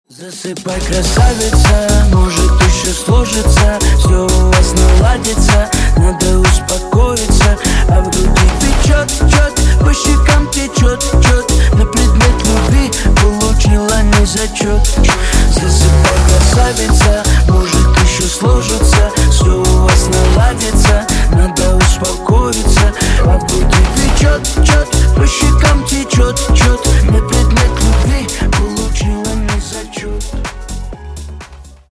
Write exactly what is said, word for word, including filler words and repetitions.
Засыпай, красавица, может еще сложится, все у вас наладится, надо успокоиться. А в груди печет, чет, по щекам течет, чет, на предмет любви получила не зачет. Засыпай, красавица, может еще сложится, все у вас наладится, надо успокоиться. А в груди печет, чет, по щекам течет, чет.